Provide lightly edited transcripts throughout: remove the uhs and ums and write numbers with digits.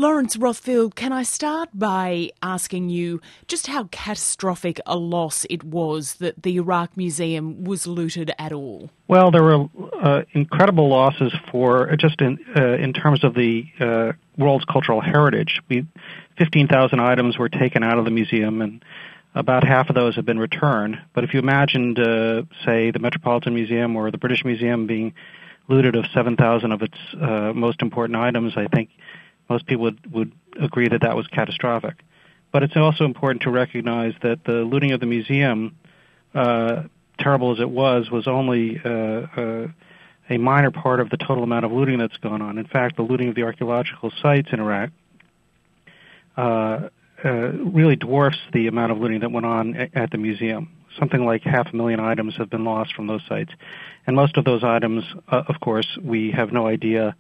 Lawrence Rothfield, can I start by asking you just how catastrophic a loss it was that the Iraq Museum was looted at all? Well, there were incredible losses for just in terms of the world's cultural heritage. 15,000 items were taken out of the museum, and about half of those have been returned. But if you imagined, say, the Metropolitan Museum or the British Museum being looted of 7,000 of its most important items, I think most people would agree that that was catastrophic. But it's also important to recognize that the looting of the museum, terrible as it was only a minor part of the total amount of looting that's gone on. In fact, the looting of the archaeological sites in Iraq really dwarfs the amount of looting that went on at the museum. Something like 500,000 items have been lost from those sites. And most of those items, of course, we have no idea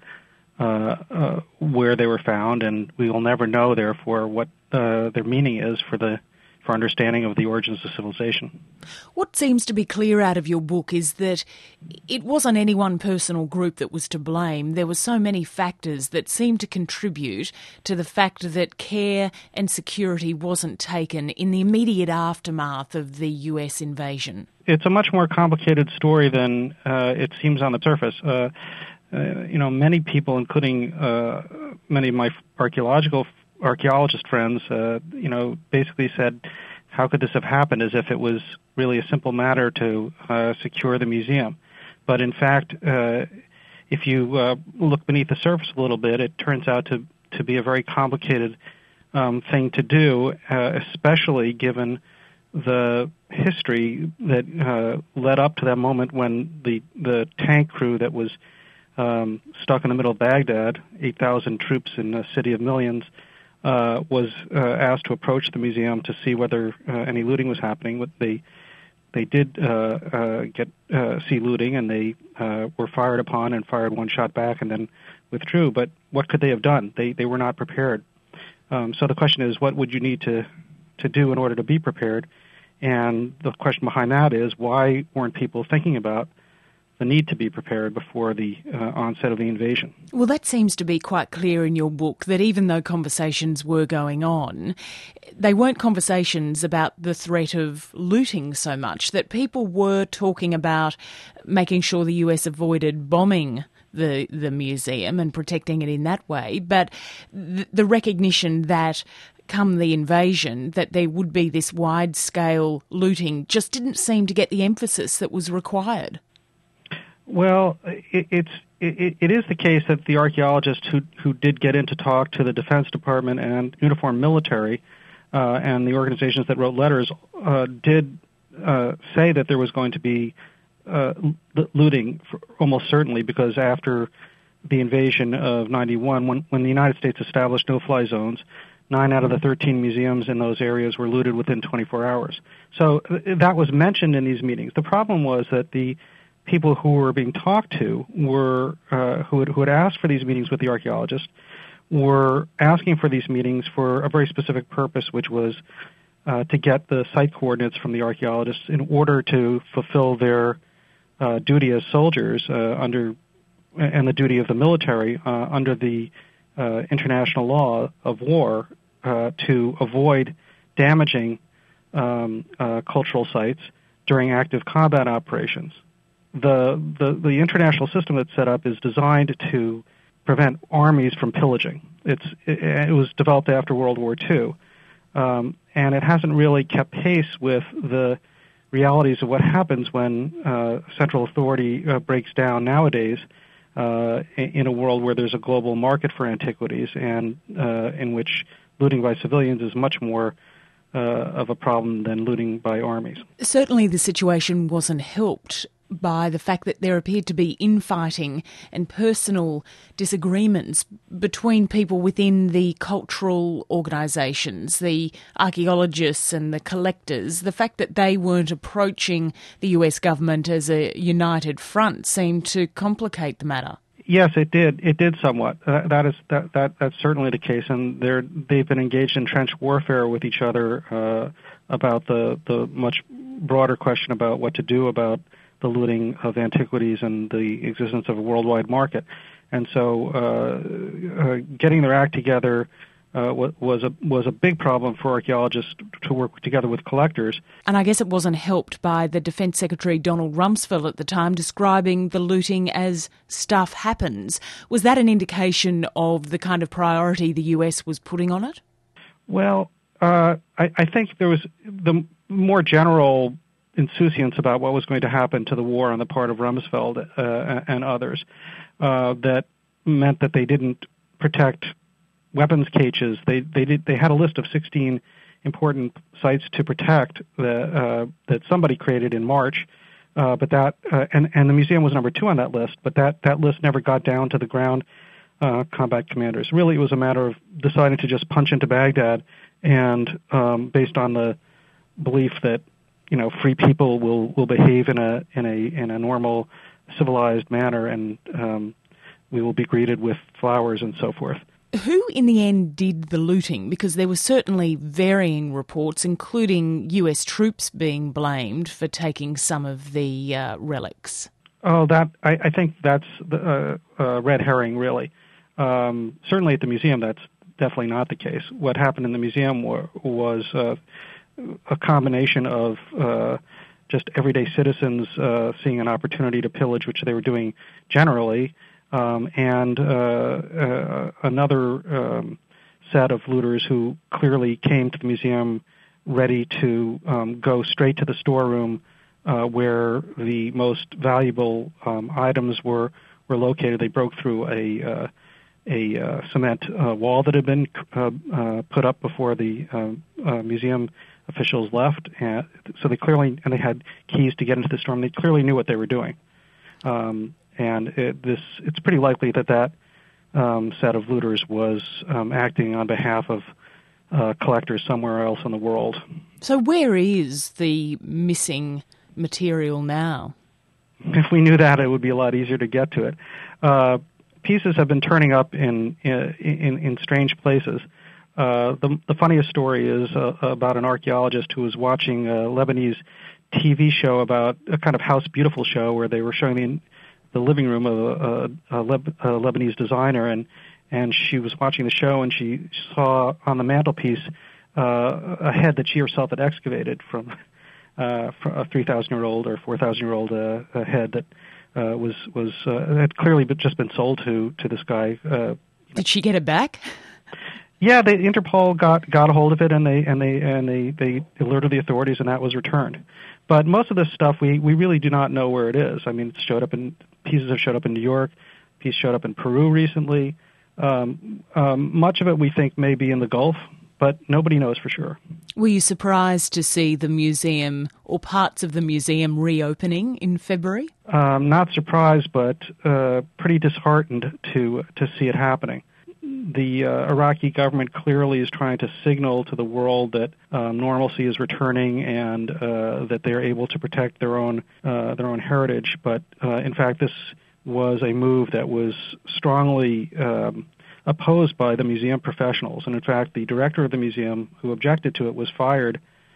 where they were found, and we will never know, therefore, what their meaning is for understanding of the origins of civilization. What seems to be clear out of your book is that it wasn't any one person or group that was to blame. There were so many factors that seemed to contribute to the fact that care and security wasn't taken in the immediate aftermath of the US invasion. It's a much more complicated story than it seems on the surface. Many people, including many of my archaeologist friends, basically said, how could this have happened, as if it was really a simple matter to secure the museum. But in fact, if you look beneath the surface a little bit, it turns out to be a very complicated thing to do, especially given the history that led up to that moment when the tank crew that was stuck in the middle of Baghdad, 8,000 troops in a city of millions, was asked to approach the museum to see whether any looting was happening. They did see looting, and they were fired upon and fired one shot back and then withdrew. But what could they have done? They were not prepared. So the question is, what would you need to do in order to be prepared? And the question behind that is, why weren't people thinking about the need to be prepared before the onset of the invasion? Well, that seems to be quite clear in your book, that even though conversations were going on, they weren't conversations about the threat of looting so much, that people were talking about making sure the US avoided bombing the museum and protecting it in that way, but the recognition that come the invasion, that there would be this wide-scale looting just didn't seem to get the emphasis that was required. Well, it is the case that the archaeologists who did get in to talk to the Defense Department and uniformed military and the organizations that wrote letters did say that there was going to be looting, almost certainly, because after the invasion of 91, when the United States established no-fly zones, 9 out of the 13 museums in those areas were looted within 24 hours. So that was mentioned in these meetings. The problem was that the people who were being talked to were who had asked for these meetings with the archaeologists were asking for these meetings for a very specific purpose, which was to get the site coordinates from the archaeologists in order to fulfill their duty as soldiers and the duty of the military under the international law of war to avoid damaging cultural sites during active combat operations. The international system that's set up is designed to prevent armies from pillaging. It was developed after World War II, and it hasn't really kept pace with the realities of what happens when central authority breaks down nowadays in a world where there's a global market for antiquities and in which looting by civilians is much more of a problem than looting by armies. Certainly the situation wasn't helped by the fact that there appeared to be infighting and personal disagreements between people within the cultural organisations, the archaeologists and the collectors. The fact that they weren't approaching the US government as a united front seemed to complicate the matter. Yes, it did. It did somewhat. That's certainly the case, and they've been engaged in trench warfare with each other about the much broader question about what to do about the looting of antiquities and the existence of a worldwide market. And so getting their act together was a big problem for archaeologists to work together with collectors. And I guess it wasn't helped by the Defence Secretary Donald Rumsfeld at the time describing the looting as stuff happens. Was that an indication of the kind of priority the US was putting on it? Well, I think there was the more general insouciance about what was going to happen to the war on the part of Rumsfeld and others that meant that they didn't protect weapons caches. They had a list of 16 important sites to protect that somebody created in March, but that and the museum was number 2 on that list. But that list never got down to the ground combat commanders. Really, it was a matter of deciding to just punch into Baghdad, and based on the belief that free people will behave in a normal, civilized manner, and we will be greeted with flowers and so forth. Who, in the end, did the looting? Because there were certainly varying reports, including US troops being blamed for taking some of the relics. Oh, I think that's the red herring, really. Certainly at the museum, that's definitely not the case. What happened in the museum was a combination of just everyday citizens seeing an opportunity to pillage, which they were doing generally, and another set of looters who clearly came to the museum ready to go straight to the storeroom where the most valuable items were located. They broke through a cement wall that had been put up before the museum officials left, and so they had keys to get into the store. They clearly knew what they were doing. And it's pretty likely that set of looters was acting on behalf of collectors somewhere else in the world. So where is the missing material now? If we knew that, it would be a lot easier to get to it. Pieces have been turning up in strange places. The funniest story is about an archaeologist who was watching a Lebanese TV show about a kind of House Beautiful show where they were showing the living room of a Lebanese designer, and she was watching the show, and she saw on the mantelpiece a head that she herself had excavated from a 3,000-year-old or 4,000-year-old head that had clearly just been sold to this guy. Did she get it back? Yeah, Interpol got a hold of it, and they alerted the authorities, and that was returned. But most of this stuff we really do not know where it is. I mean, pieces have showed up in New York, pieces showed up in Peru recently. Much of it we think may be in the Gulf, but nobody knows for sure. Were you surprised to see the museum or parts of the museum reopening in February? Not surprised, but pretty disheartened to see it happening. The Iraqi government clearly is trying to signal to the world that normalcy is returning and that they are able to protect their own heritage. But in fact, this was a move that was strongly opposed by the museum professionals. And in fact, the director of the museum who objected to it was fired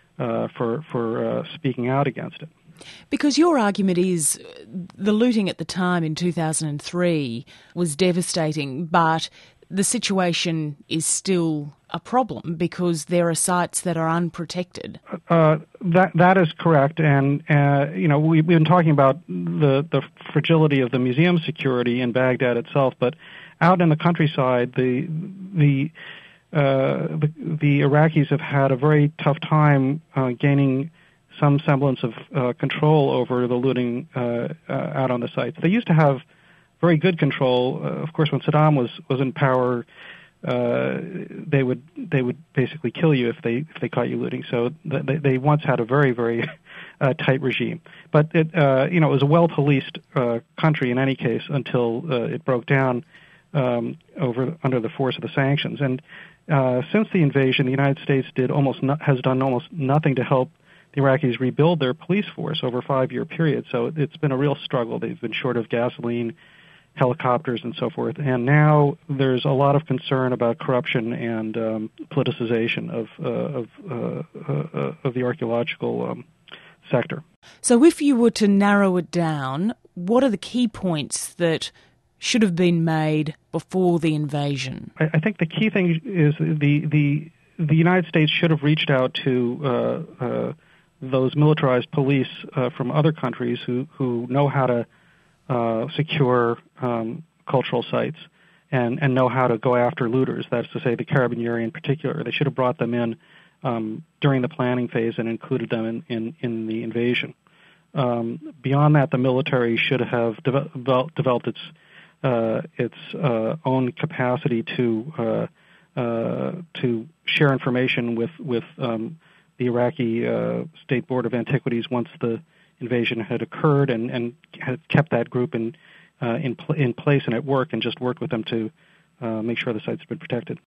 for speaking out against it. Because your argument is the looting at the time in 2003 was devastating, but the situation is still a problem because there are sites that are unprotected. That is correct, and we've been talking about the fragility of the museum security in Baghdad itself, but out in the countryside, the Iraqis have had a very tough time gaining some semblance of control over the looting out on the sites. They used to have very good control. Of course, when Saddam was in power, they would basically kill you if they caught you looting. So they once had a very, very tight regime. But it was a well-policed country in any case until it broke down under the force of the sanctions. And since the invasion, the United States has done almost nothing to help the Iraqis rebuild their police force over a 5-year period. So it's been a real struggle. They've been short of gasoline, helicopters, and so forth. And now there's a lot of concern about corruption and politicization of the archaeological sector. So if you were to narrow it down, what are the key points that should have been made before the invasion? I think the key thing is the United States should have reached out to those militarized police from other countries who know how to secure cultural sites and know how to go after looters. That's to say, the Carabinieri in particular. They should have brought them in during the planning phase and included them in the invasion. Beyond that, the military should have developed its own capacity to share information with the Iraqi State Board of Antiquities once the invasion had occurred, and had kept that group in place and at work, and just worked with them to make sure the sites had been protected.